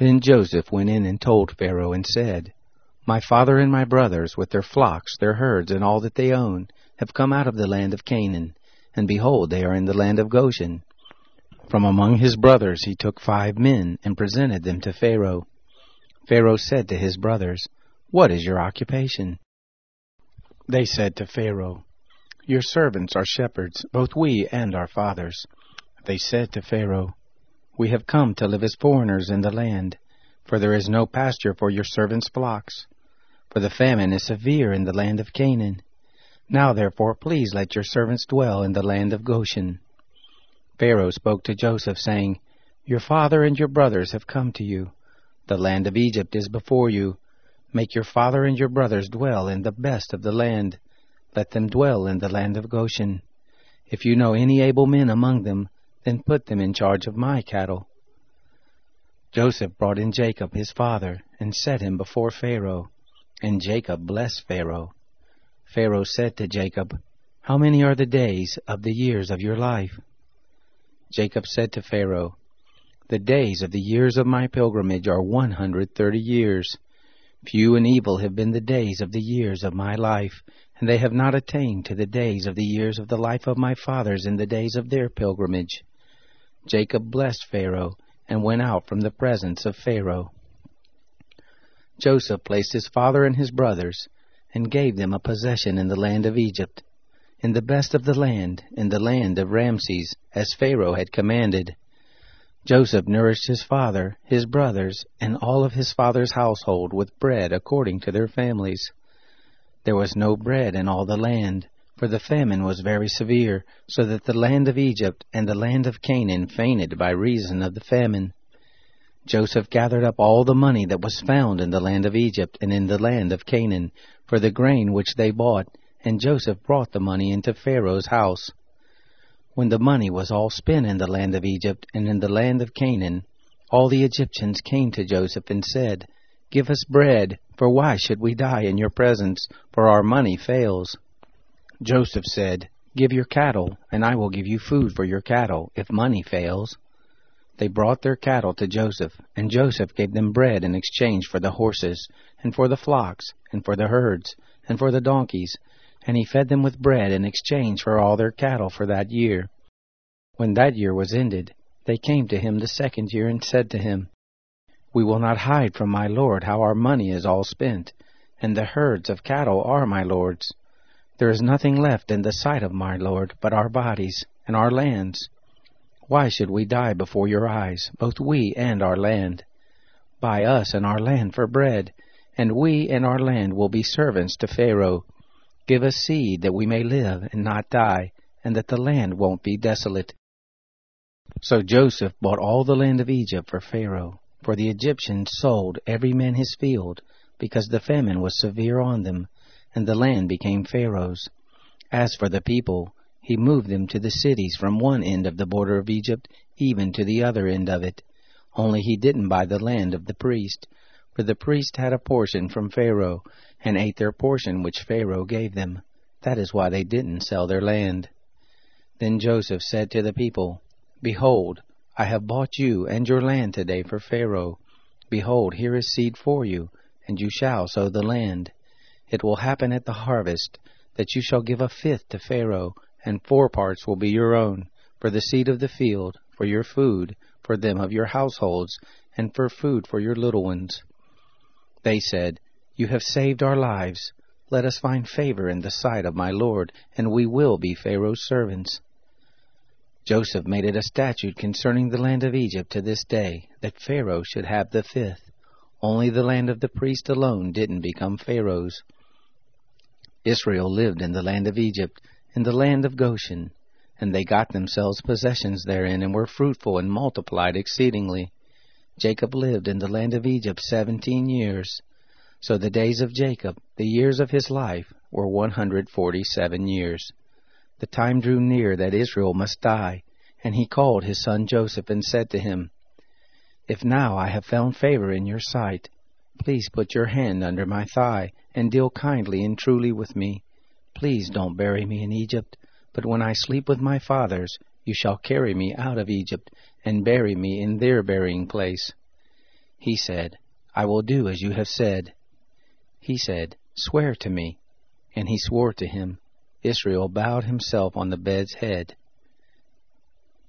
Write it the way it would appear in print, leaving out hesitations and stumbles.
Then Joseph went in and told Pharaoh and said, My father and my brothers, with their flocks, their herds, and all that they own, have come out of the land of Canaan, and behold, they are in the land of Goshen. From among his brothers he took 5 men, and presented them to Pharaoh. Pharaoh said to his brothers, What is your occupation? They said to Pharaoh, Your servants are shepherds, both we and our fathers. They said to Pharaoh, We have come to live as foreigners in the land, for there is no pasture for your servants' flocks. For the famine is severe in the land of Canaan. Now therefore please let your servants dwell in the land of Goshen. Pharaoh spoke to Joseph, saying, Your father and your brothers have come to you. The land of Egypt is before you. Make your father and your brothers dwell in the best of the land. Let them dwell in the land of Goshen. If you know any able men among them, then put them in charge of my cattle. Joseph brought in Jacob his father, and set him before Pharaoh. And Jacob blessed Pharaoh. Pharaoh said to Jacob, How many are the days of the years of your life? Jacob said to Pharaoh, The days of the years of my pilgrimage are 130 years. Few and evil have been the days of the years of my life, and they have not attained to the days of the years of the life of my fathers in the days of their pilgrimage. Jacob blessed Pharaoh, and went out from the presence of Pharaoh. Joseph placed his father and his brothers, and gave them a possession in the land of Egypt, in the best of the land, in the land of Ramses, as Pharaoh had commanded. Joseph nourished his father, his brothers, and all of his father's household with bread according to their families. There was no bread in all the land, for the famine was very severe, so that the land of Egypt and the land of Canaan fainted by reason of the famine. Joseph gathered up all the money that was found in the land of Egypt and in the land of Canaan, for the grain which they bought, and Joseph brought the money into Pharaoh's house. When the money was all spent in the land of Egypt and in the land of Canaan, all the Egyptians came to Joseph and said, Give us bread, for why should we die in your presence, for our money fails? Joseph said, Give your cattle, and I will give you food for your cattle, if money fails. They brought their cattle to Joseph, and Joseph gave them bread in exchange for the horses, and for the flocks, and for the herds, and for the donkeys, and he fed them with bread in exchange for all their cattle for that year. When that year was ended, they came to him the second year and said to him, We will not hide from my lord how our money is all spent, and the herds of cattle are my lord's. There is nothing left in the sight of my lord but our bodies and our lands. Why should we die before your eyes, both we and our land? Buy us and our land for bread, and we and our land will be servants to Pharaoh. Give us seed that we may live and not die, and that the land won't be desolate. So Joseph bought all the land of Egypt for Pharaoh, for the Egyptians sold every man his field, because the famine was severe on them, and the land became Pharaoh's. As for the people, he moved them to the cities from one end of the border of Egypt even to the other end of it. Only he didn't buy the land of the priest, for the priest had a portion from Pharaoh, and ate their portion which Pharaoh gave them. That is why they didn't sell their land. Then Joseph said to the people, Behold, I have bought you and your land today for Pharaoh. Behold, here is seed for you, and you shall sow the land. It will happen at the harvest, that you shall give 1/5 to Pharaoh, and 4 parts will be your own, for the seed of the field, for your food, for them of your households, and for food for your little ones. They said, You have saved our lives. Let us find favor in the sight of my lord, and we will be Pharaoh's servants. Joseph made it a statute concerning the land of Egypt to this day, that Pharaoh should have the 5th. Only the land of the priest alone didn't become Pharaoh's. Israel lived in the land of Egypt, in the land of Goshen, and they got themselves possessions therein, and were fruitful and multiplied exceedingly. Jacob lived in the land of Egypt 17 years. So the days of Jacob, the years of his life, were 147 years. The time drew near that Israel must die, and he called his son Joseph and said to him, If now I have found favor in your sight, please put your hand under my thigh, and deal kindly and truly with me. Please don't bury me in Egypt, but when I sleep with my fathers, you shall carry me out of Egypt, and bury me in their burying place. He said, I will do as you have said. He said, Swear to me. And he swore to him. Israel bowed himself on the bed's head.